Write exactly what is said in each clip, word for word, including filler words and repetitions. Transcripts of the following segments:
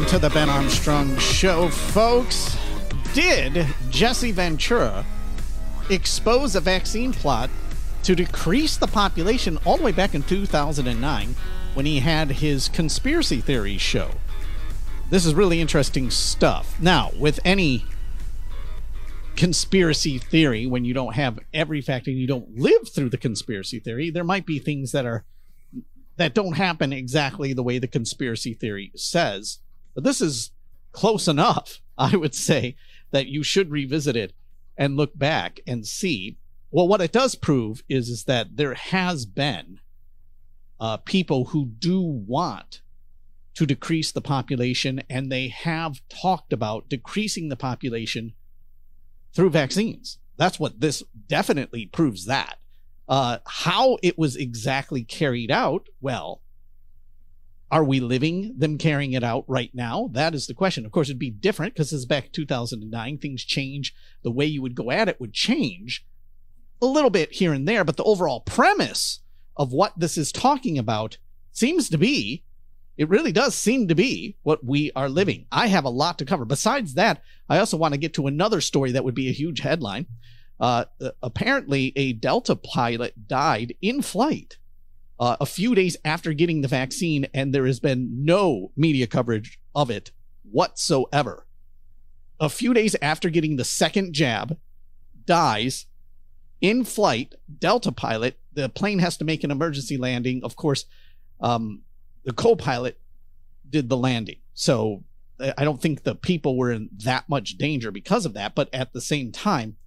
to the Ben Armstrong Show, folks. Did Jesse Ventura expose a vaccine plot to decrease the population all the way back in two thousand nine when he had his conspiracy theories show? This is really interesting stuff. Now, with any conspiracy theory, when you don't have every fact and you don't live through the conspiracy theory, there might be things that are that don't happen exactly the way the conspiracy theory says. But this is close enough, I would say, that you should revisit it and look back and see. Well, what it does prove is, is that there has been uh, people who do want to decrease the population, and they have talked about decreasing the population through vaccines. That's what this definitely proves that. Uh, how it was exactly carried out, well, are we living them carrying it out right now? That is the question. Of course, it'd be different because it's back two thousand nine. Things change. The way you would go at it would change a little bit here and there, but the overall premise of what this is talking about seems to be, it really does seem to be what we are living. I have a lot to cover. Besides that, I also want to get to another story that would be a huge headline. Uh, apparently, a Delta pilot died in flight uh, a few days after getting the vaccine, and there has been no media coverage of it whatsoever. A few days after getting the second jab, dies in flight. Delta pilot, the plane has to make an emergency landing. Of course, um, the co-pilot did the landing. So I don't think the people were in that much danger because of that. But at the same time,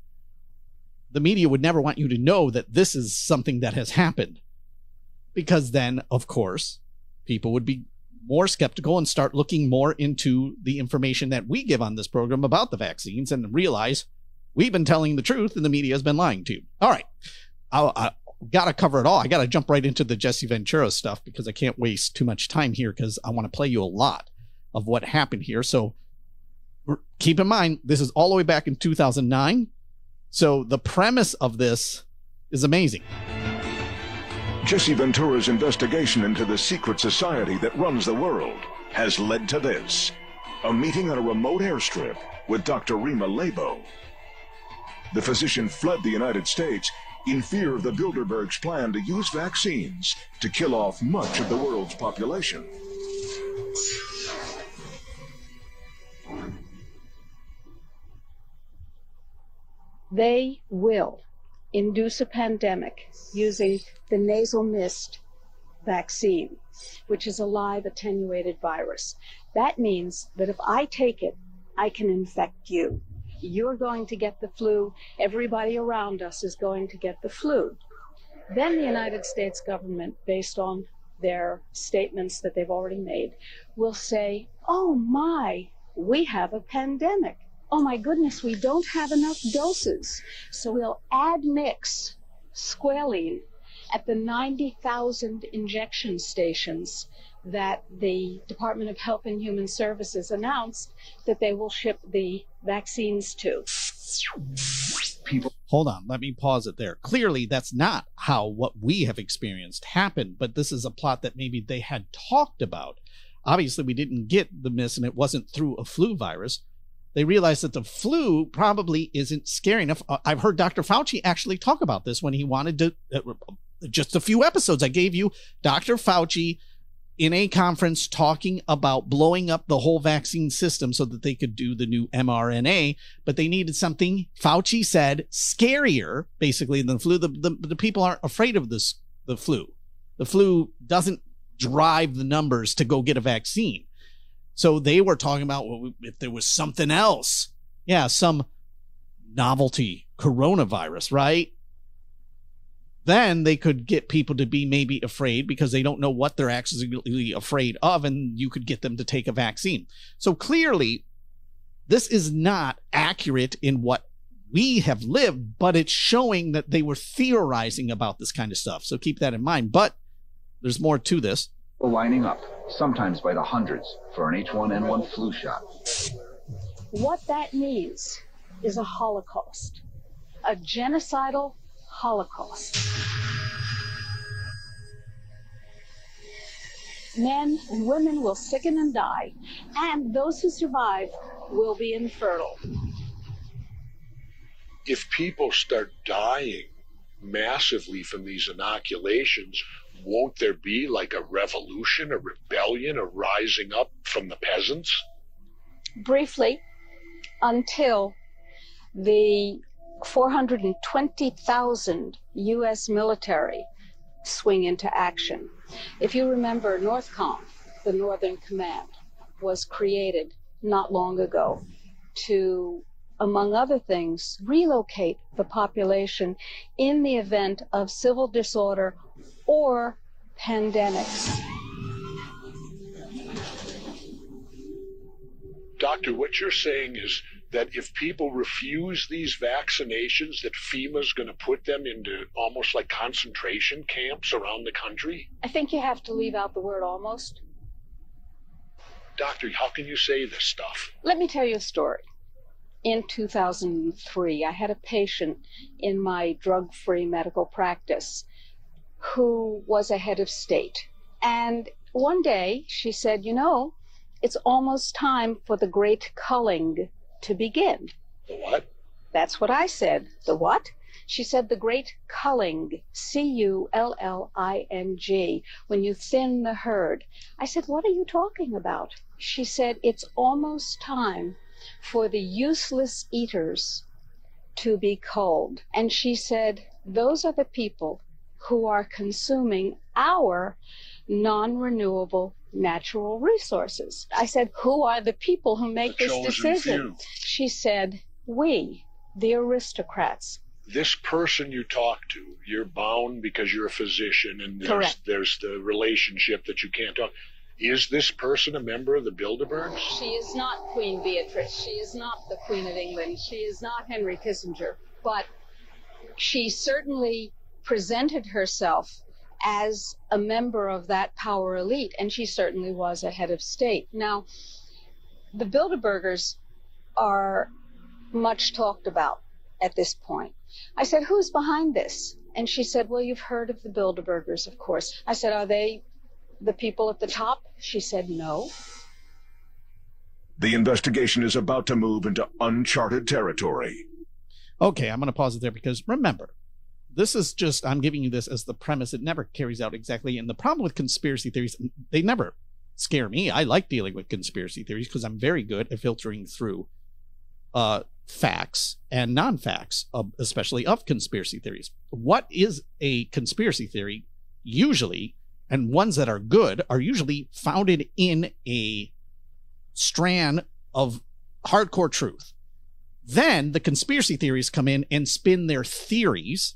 the media would never want you to know that this is something that has happened, because then, of course, people would be more skeptical and start looking more into the information that we give on this program about the vaccines and realize we've been telling the truth and the media has been lying to you. All right. I, I got to cover it all. I got to jump right into the Jesse Ventura stuff because I can't waste too much time here because I want to play you a lot of what happened here. So keep in mind, this is all the way back in two thousand nine. So the premise of this is amazing. Jesse Ventura's investigation into the secret society that runs the world has led to this. A meeting on a remote airstrip with Doctor Rima Labo. The physician fled the United States in fear of the Bilderberg's plan to use vaccines to kill off much of the world's population. They will induce a pandemic using the nasal mist vaccine, which is a live attenuated virus. That means that if I take it, I can infect you. You're going to get the flu. Everybody around us is going to get the flu. Then the United States government, based on their statements that they've already made, will say, oh my, we have a pandemic. Oh my goodness, we don't have enough doses. So we'll admix squalene at the ninety thousand injection stations that the Department of Health and Human Services announced that they will ship the vaccines to. People, hold on, let me pause it there. Clearly, that's not how what we have experienced happened, but this is a plot that maybe they had talked about. Obviously, we didn't get the miss, and it wasn't through a flu virus. They realized that the flu probably isn't scary enough. I've heard Doctor Fauci actually talk about this when he wanted to, uh, just a few episodes I gave you, Doctor Fauci in a conference talking about blowing up the whole vaccine system so that they could do the new mRNA, but they needed something, Fauci said, scarier, basically, than the flu. The, the, the people aren't afraid of this, the flu. The flu doesn't drive the numbers to go get a vaccine. So they were talking about, well, if there was something else. Yeah, some novelty coronavirus, right? Then they could get people to be maybe afraid because they don't know what they're actually afraid of, and you could get them to take a vaccine. So clearly, this is not accurate in what we have lived, but it's showing that they were theorizing about this kind of stuff. So keep that in mind. But there's more to this. Lining up, sometimes by the hundreds, for an H one N one flu shot. What that means is a Holocaust, a genocidal Holocaust. Men and women will sicken and die, and those who survive will be infertile. If people start dying massively from these inoculations, won't there be like a revolution, a rebellion, a rising up from the peasants? Briefly, until the four hundred twenty thousand U S military swing into action. If you remember, NORTHCOM, the Northern Command, was created not long ago to, among other things, relocate the population in the event of civil disorder or pandemics. Doctor, what you're saying is that if people refuse these vaccinations, that FEMA's going to put them into almost like concentration camps around the country? I think you have to leave out the word almost. Doctor, how can you say this stuff? Let me tell you a story. In two thousand three, I had a patient in my drug-free medical practice who was a head of state. And one day she said, you know, it's almost time for the great culling to begin. The what? That's what I said. The what? She said the great culling, C U L L I N G, when you thin the herd. I said, what are you talking about? She said, it's almost time for the useless eaters to be culled. And she said, those are the people who are consuming our non-renewable natural resources. I said, who are the people who make The this chosen decision? few. She said, we, the aristocrats. This person you talk to, you're bound because you're a physician and there's, Correct. there's the relationship that you can't talk. Is this person a member of the Bilderbergs? She is not Queen Beatrice. She is not the Queen of England. She is not Henry Kissinger. But she certainly presented herself as a member of that power elite, and she certainly was a head of state. Now, the Bilderbergers are much talked about at this point. I said, who's behind this? And she said, well, you've heard of the Bilderbergers, of course. I said, are they the people at the top? She said, no. The investigation is about to move into uncharted territory. Okay, I'm going to pause it there because remember, this is just, I'm giving you this as the premise. It never carries out exactly. And the problem with conspiracy theories, they never scare me. I like dealing with conspiracy theories because I'm very good at filtering through uh, facts and non-facts, uh, especially of conspiracy theories. What is a conspiracy theory? Usually, and ones that are good, are usually founded in a strand of hardcore truth. Then the conspiracy theories come in and spin their theories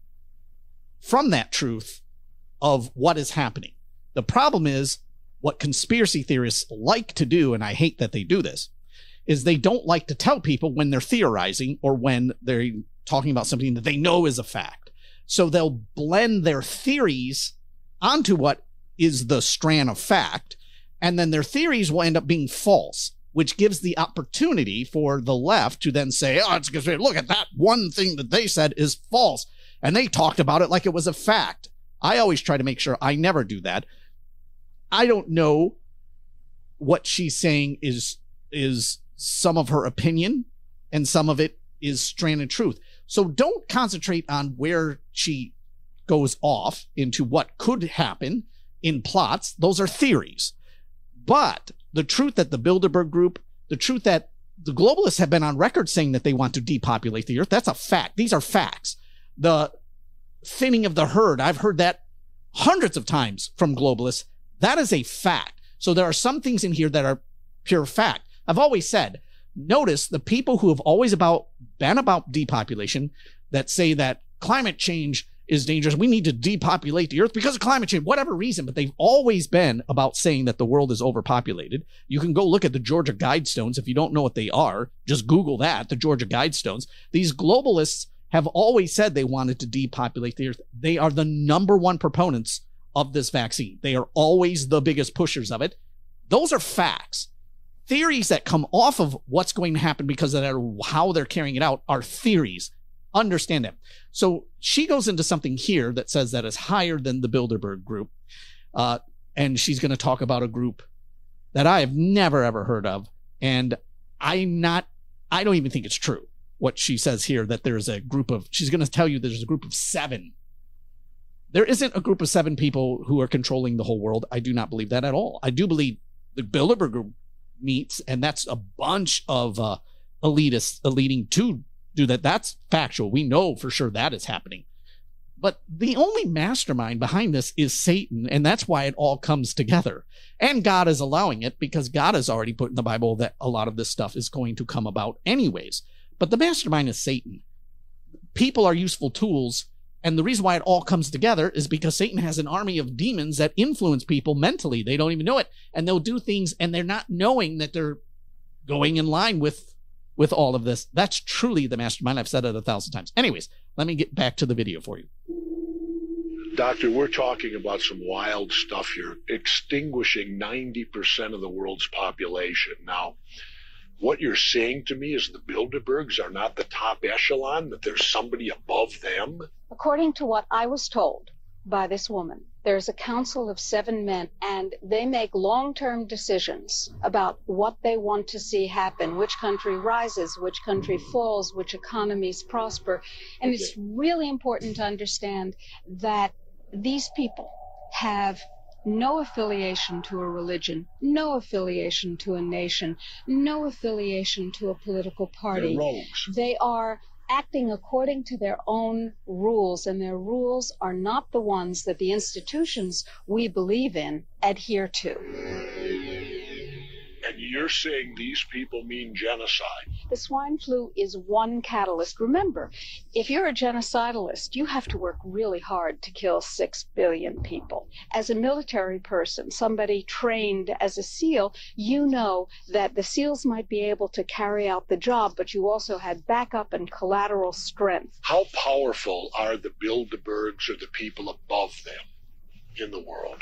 from that truth of what is happening. The problem is what conspiracy theorists like to do, and I hate that they do this, is they don't like to tell people when they're theorizing or when they're talking about something that they know is a fact. So they'll blend their theories onto what is the strand of fact, and then their theories will end up being false, which gives the opportunity for the left to then say, oh, it's because look at that one thing that they said is false. And they talked about it like it was a fact. I always try to make sure I never do that. I don't know what she's saying is, is some of her opinion, and some of it is stranded truth. So don't concentrate on where she goes off into what could happen in plots. Those are theories. But the truth that the Bilderberg Group, the truth that the globalists have been on record saying that they want to depopulate the earth, that's a fact. These are facts. The thinning of the herd, I've heard that hundreds of times from globalists. That is a fact. So there are some things in here that are pure fact. I've always said, notice the people who have always about been about depopulation, that say that climate change is dangerous, we need to depopulate the earth because of climate change, whatever reason, but they've always been about saying that the world is overpopulated. You can go look at the Georgia Guidestones. If you don't know what they are, just Google that, the Georgia Guidestones. These globalists have always said they wanted to depopulate the earth. They are the number one proponents of this vaccine. They are always the biggest pushers of it. Those are facts. Theories that come off of what's going to happen because of that, how they're carrying it out, are theories. Understand that. So she goes into something here that says that is higher than the Bilderberg Group. Uh, and she's going to talk about a group that I have never, ever heard of. And I'm not, I don't even think it's true what she says here, that there's a group of, she's going to tell you there's a group of seven. There isn't a group of seven people who are controlling the whole world. I do not believe that at all. I do believe the Bilderberg group meets, and that's a bunch of uh, elitists leading to do that. That's factual. We know for sure that is happening. But the only mastermind behind this is Satan, and that's why it all comes together. And God is allowing it, because God has already put in the Bible that a lot of this stuff is going to come about anyways. But the mastermind is Satan. People are useful tools, and the reason why it all comes together is because Satan has an army of demons that influence people mentally. They don't even know it, and they'll do things, and they're not knowing that they're going in line with, with all of this. That's truly the mastermind. I've said it a thousand times. Anyways, let me get back to the video for you. Doctor, we're talking about some wild stuff here, extinguishing ninety percent of the world's population. Now, what you're saying to me is the Bilderbergs are not the top echelon, that there's somebody above them? According to what I was told by this woman, there's a council of seven men, and they make long-term decisions about what they want to see happen, which country rises, which country falls, which economies prosper. And Okay. it's really important to understand that these people have no affiliation to a religion, no affiliation to a nation, no affiliation to a political party. They're rogues. They are acting according to their own rules, and their rules are not the ones that the institutions we believe in adhere to. And you're saying these people mean genocide? The swine flu is one catalyst. Remember, if you're a genocidalist, you have to work really hard to kill six billion people. As a military person, somebody trained as a SEAL, you know that the SEALs might be able to carry out the job, but you also had backup and collateral strength. How powerful are the Bilderbergs or the people above them in the world?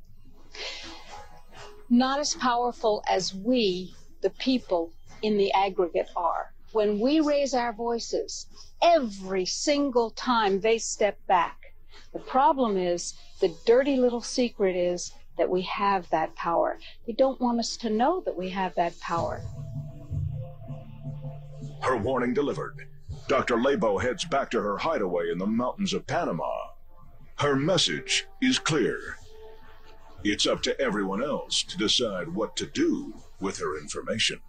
Not as powerful as we, the people, in the aggregate are. When we raise our voices, every single time they step back. The problem is, the dirty little secret is that we have that power. They don't want us to know that we have that power. Her warning delivered, Doctor Lebo heads back to her hideaway in the mountains of Panama. Her message is clear. It's up to everyone else to decide what to do with her information.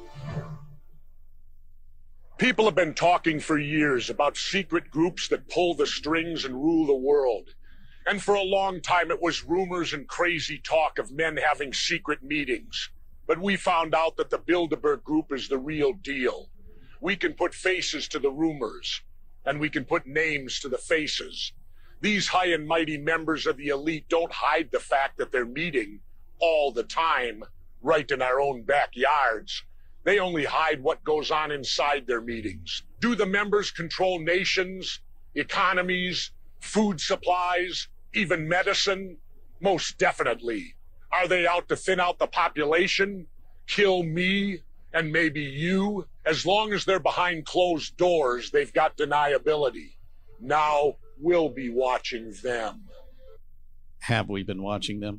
People have been talking for years about secret groups that pull the strings and rule the world. And for a long time, it was rumors and crazy talk of men having secret meetings. But we found out that the Bilderberg group is the real deal. We can put faces to the rumors, and we can put names to the faces. These high and mighty members of the elite don't hide the fact that they're meeting all the time, right in our own backyards. They only hide what goes on inside their meetings. Do the members control nations, economies, food supplies, even medicine? Most definitely. Are they out to thin out the population, kill me, and maybe you? As long as they're behind closed doors, they've got deniability. Now, we'll be watching them. Have we been watching them?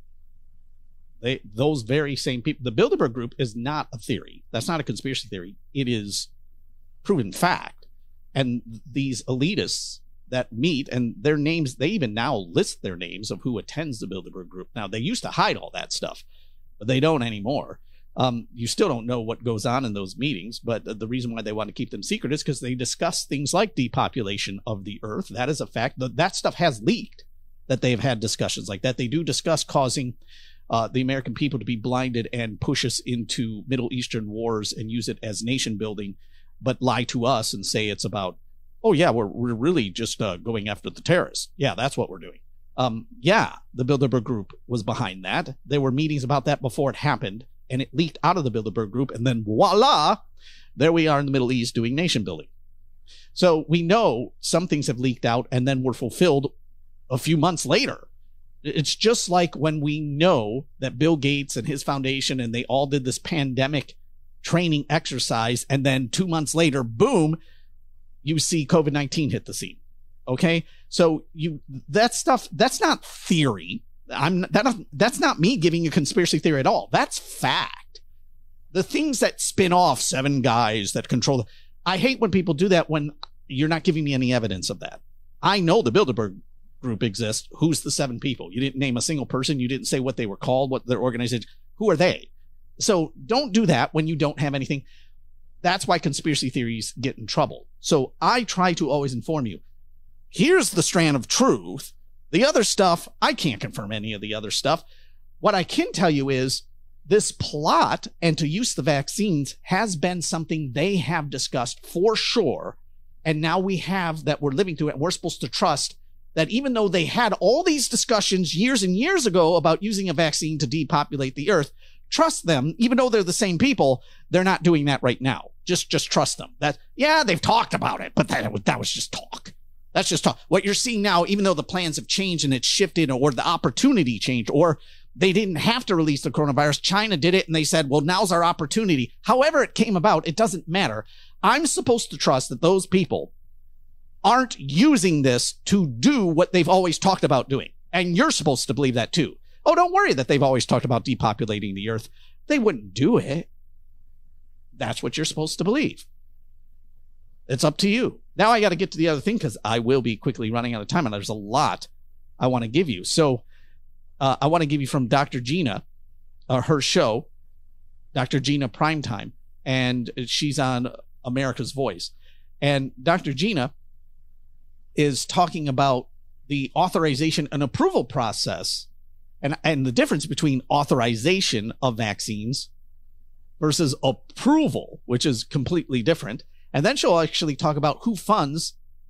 They, those very same people. The Bilderberg group is not a theory. That's not a conspiracy theory. It is proven fact. And these elitists that meet, and their names, they even now list their names of who attends the Bilderberg group. Now, they used to hide all that stuff, but they don't anymore. Um, you still don't know what goes on in those meetings, but the reason why they want to keep them secret is because they discuss things like depopulation of the earth. That is a fact. That stuff has leaked, that they've had discussions like that. They do discuss causing uh, the American people to be blinded and push us into Middle Eastern wars and use it as nation building, but lie to us and say it's about, oh yeah, we're, we're really just uh, going after the terrorists. Yeah, that's what we're doing. Um, yeah, the Bilderberg group was behind that. There were meetings about that before it happened, and it leaked out of the Bilderberg group, and then voila, there we are in the Middle East doing nation building. So we know some things have leaked out and then were fulfilled a few months later. It's just like when we know that Bill Gates and his foundation, and they all did this pandemic training exercise, and then two months later, boom, you see COVID nineteen hit the scene. Okay? So you that stuff, that's not theory. I'm that that's not me giving a conspiracy theory at all. That's fact. The things that spin off seven guys that control the, I hate when people do that when you're not giving me any evidence of that. I know the Bilderberg group exists. Who's the seven people? You didn't name a single person. You didn't say what they were called, what their organization. Who are they? So don't do that when you don't have anything. That's why conspiracy theories get in trouble. So I try to always inform you. Here's the strand of truth. The other stuff, I can't confirm any of the other stuff. What I can tell you is this plot and to use the vaccines has been something they have discussed for sure. And now we have that we're living through it. And we're supposed to trust that even though they had all these discussions years and years ago about using a vaccine to depopulate the earth, trust them, even though they're the same people, they're not doing that right now. Just, just trust them. That, yeah, they've talked about it, but that, that was just talk. That's just talk. What you're seeing now, even though the plans have changed and it's shifted or the opportunity changed, or they didn't have to release the coronavirus, China did it and they said, well, now's our opportunity. However it came about, it doesn't matter. I'm supposed to trust that those people aren't using this to do what they've always talked about doing. And you're supposed to believe that too. Oh, don't worry that they've always talked about depopulating the earth. They wouldn't do it. That's what you're supposed to believe. It's up to you. Now I got to get to the other thing because I will be quickly running out of time and there's a lot I want to give you. So uh, I want to give you from Doctor Gina, uh, her show, Doctor Gina Primetime, and she's on America's Voice. And Doctor Gina is talking about the authorization and approval process and, and the difference between authorization of vaccines versus approval, which is completely different. And then she'll actually talk about who funds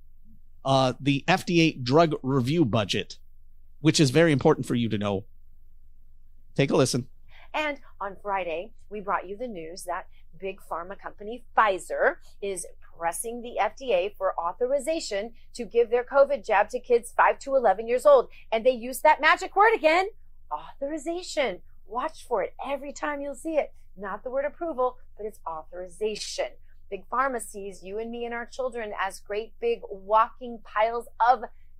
uh, the F D A drug review budget, which is very important for you to know. Take a listen. And on Friday, we brought you the news that big pharma company Pfizer is pressing the F D A for authorization to give their COVID jab to kids five to eleven years old. And they use that magic word again, authorization. Watch for it every time you'll see it. Not the word approval, but it's authorization. Big pharma sees you and me and our children as great big walking piles of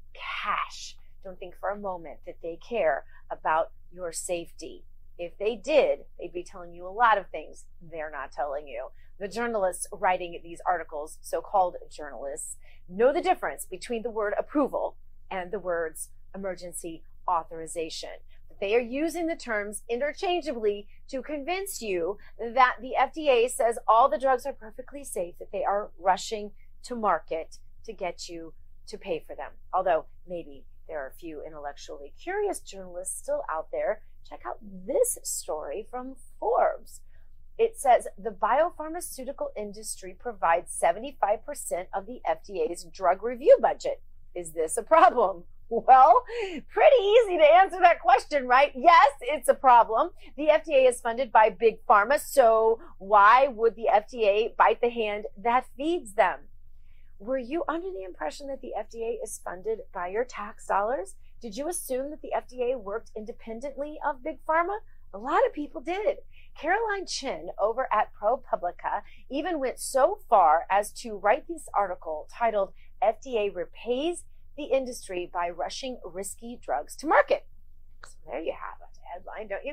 cash. Don't think for a moment that they care about your safety. If they did, they'd be telling you a lot of things they're not telling you. The journalists writing these articles, so-called journalists, know the difference between the word approval and the words emergency authorization. They are using the terms interchangeably to convince you that the F D A says all the drugs are perfectly safe, that they are rushing to market to get you to pay for them. Although maybe there are a few intellectually curious journalists still out there. Check out this story from Forbes. It says the biopharmaceutical industry provides seventy-five percent of the F D A's drug review budget. Is this a problem? Well, pretty easy to answer that question, right? Yes, it's a problem. The F D A is funded by big pharma, so why would the F D A bite the hand that feeds them? Were you under the impression that the F D A is funded by your tax dollars? Did you assume that the F D A worked independently of big pharma? A lot of people did. Caroline Chin over at ProPublica even went so far as to write this article titled F D A Repays the Industry by Rushing Risky Drugs to Market. So there you have it, headline, don't you?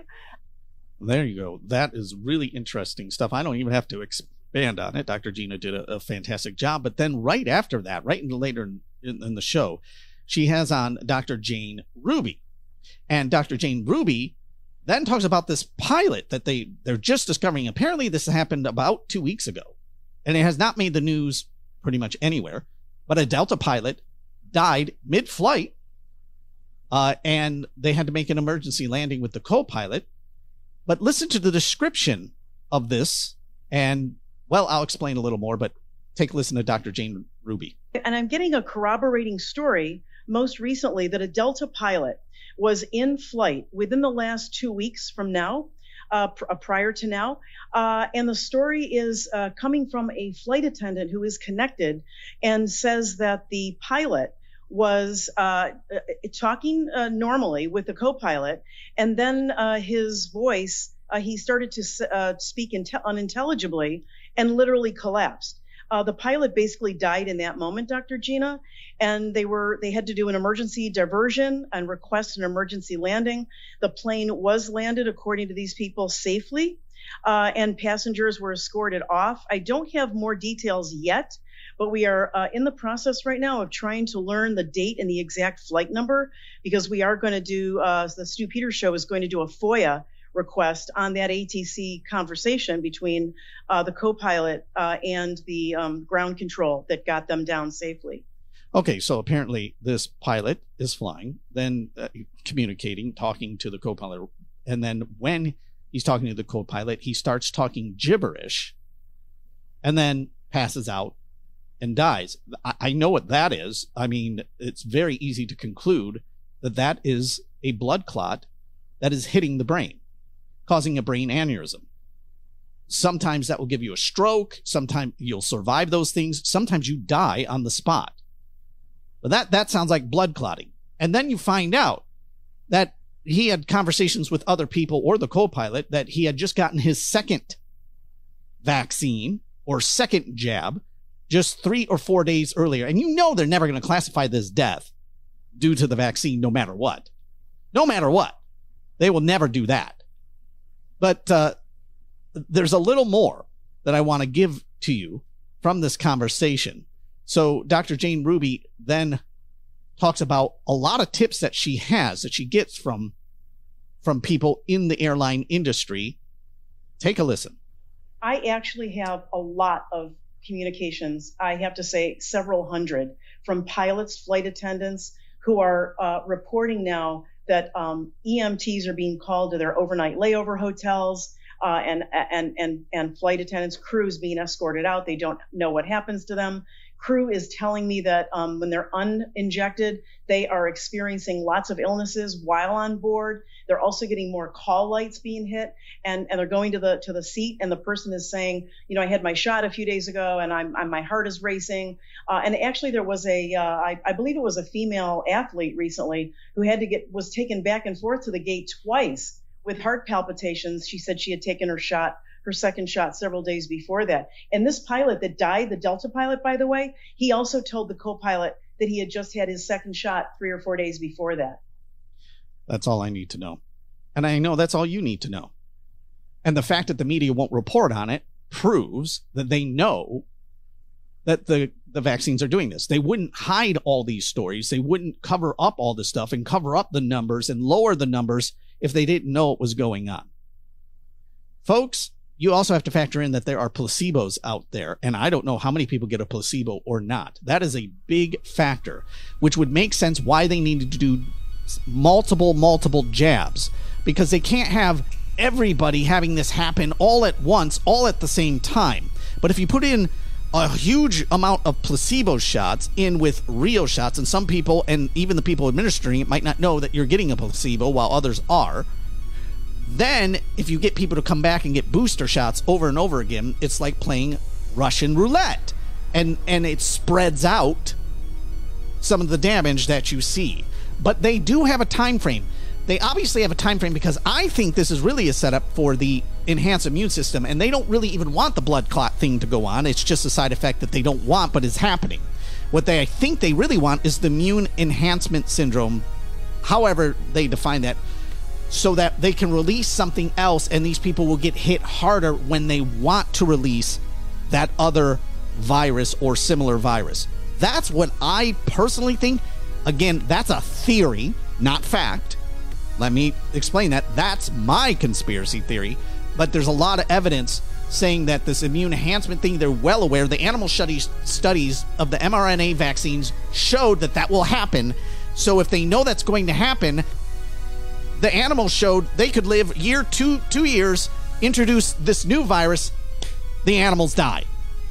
There you go. That is really interesting stuff. I don't even have to expand on it. Doctor Gina did a, a fantastic job. But then right after that, right in the, later in, in the show, she has on Doctor Jane Ruby. And Doctor Jane Ruby then talks about this pilot that they, they're just discovering. Apparently this happened about two weeks ago. And it has not made the news pretty much anywhere. But a Delta pilot died mid-flight, uh, and they had to make an emergency landing with the co-pilot. But listen to the description of this, and, well, I'll explain a little more, but take a listen to Doctor Jane Ruby. And I'm getting a corroborating story most recently that a Delta pilot was in flight within the last two weeks from now, uh, pr- prior to now. Uh, and the story is uh, coming from a flight attendant who is connected and says that the pilot was uh, talking uh, normally with the co-pilot, and then uh, his voice, uh, he started to uh, speak inte- unintelligibly and literally collapsed. Uh, the pilot basically died in that moment, Doctor Gina, and they were they had to do an emergency diversion and request an emergency landing. The plane was landed, according to these people, safely, uh, and passengers were escorted off. I don't have more details yet, but we are uh, in the process right now of trying to learn the date and the exact flight number, because we are going to do, uh, the Stu Peters Show is going to do a FOIA request on that A T C conversation between uh, the co-pilot uh, and the um, ground control that got them down safely. Okay, so apparently this pilot is flying, then uh, communicating, talking to the co-pilot, and then when he's talking to the co-pilot, he starts talking gibberish and then passes out and dies. I, I know what that is. I mean, it's very easy to conclude that that is a blood clot that is hitting the brain, causing a brain aneurysm. Sometimes that will give you a stroke. Sometimes you'll survive those things. Sometimes you die on the spot. But that, that sounds like blood clotting. And then you find out that he had conversations with other people or the co-pilot that he had just gotten his second vaccine or second jab just three or four days earlier. And you know they're never going to classify this death due to the vaccine no matter what. No matter what. They will never do that. But uh, there's a little more that I want to give to you from this conversation. So Doctor Jane Ruby then talks about a lot of tips that she has, that she gets from, from people in the airline industry. Take a listen. I actually have a lot of communications. I have to say several hundred from pilots, flight attendants who are uh, reporting now that um, E M Ts are being called to their overnight layover hotels, uh, and, and, and, and flight attendants, crews being escorted out. They don't know what happens to them. Crew is telling me that um, when they're uninjected, they are experiencing lots of illnesses while on board. They're also getting more call lights being hit, and, and they're going to the to the seat, and the person is saying, you know, I had my shot a few days ago, and I'm, I'm my heart is racing. Uh, and actually, there was a, uh, I, I believe it was a female athlete recently who had to get was taken back and forth to the gate twice with heart palpitations. She said she had taken her shot. her second shot several days before that. And this pilot that died, the Delta pilot, by the way, he also told the co-pilot that he had just had his second shot three or four days before that. That's all I need to know. And I know that's all you need to know. And the fact that the media won't report on it proves that they know that the, the vaccines are doing this. They wouldn't hide all these stories. They wouldn't cover up all this stuff and cover up the numbers and lower the numbers if they didn't know what was going on. Folks, you also have to factor in that there are placebos out there, and I don't know how many people get a placebo or not. That is a big factor, which would make sense why they needed to do multiple, multiple jabs, because they can't have everybody having this happen all at once, all at the same time. But if you put in a huge amount of placebo shots in with real shots, and some people, and even the people administering it, might not know that you're getting a placebo while others are, then if you get people to come back and get booster shots over and over again, it's like playing Russian roulette, and and it spreads out some of the damage that you see. But they do have a time frame. They obviously have a time frame, because I think this is really a setup for the enhanced immune system, and they don't really even want the blood clot thing to go on. It's just a side effect that they don't want, but is happening. What they I think they really want is the immune enhancement syndrome, however they define that, so that they can release something else, and these people will get hit harder when they want to release that other virus or similar virus. That's what I personally think. Again, that's a theory, not fact. Let me explain that. That's my conspiracy theory. But there's a lot of evidence saying that this immune enhancement thing, they're well aware. The animal studies studies of the mRNA vaccines showed that that will happen. So if they know that's going to happen, the animals showed they could live year two, two years, introduce this new virus, the animals die.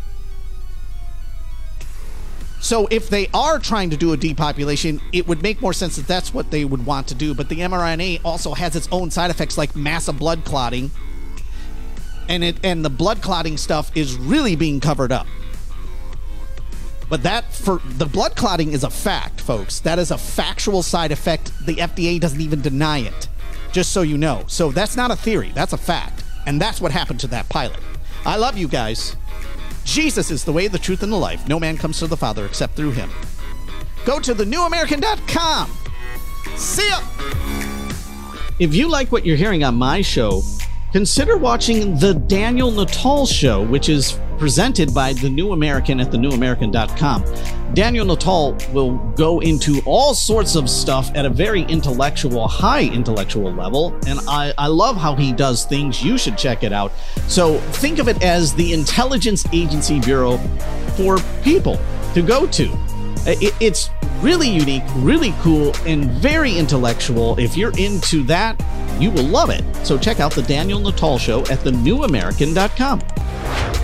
So if they are trying to do a depopulation, it would make more sense that that's what they would want to do. But the mRNA also has its own side effects, like massive blood clotting. And it and the blood clotting stuff is really being covered up. But that, for the blood clotting is a fact, folks. That is a factual side effect. The F D A doesn't even deny it, just so you know. So that's not a theory. That's a fact. And that's what happened to that pilot. I love you guys. Jesus is the way, the truth, and the life. No man comes to the Father except through him. Go to the new american dot com. See ya! If you like what you're hearing on my show, consider watching The Daniel Natal Show, which is presented by The New American at the new american dot com. Daniel Natal will go into all sorts of stuff at a very intellectual, high intellectual level, and I, I love how he does things. You should check it out. So think of it as the intelligence agency bureau for people to go to. It, it's really unique, really cool, and very intellectual. If you're into that, you will love it. So check out The Daniel Natal Show at the new american dot com.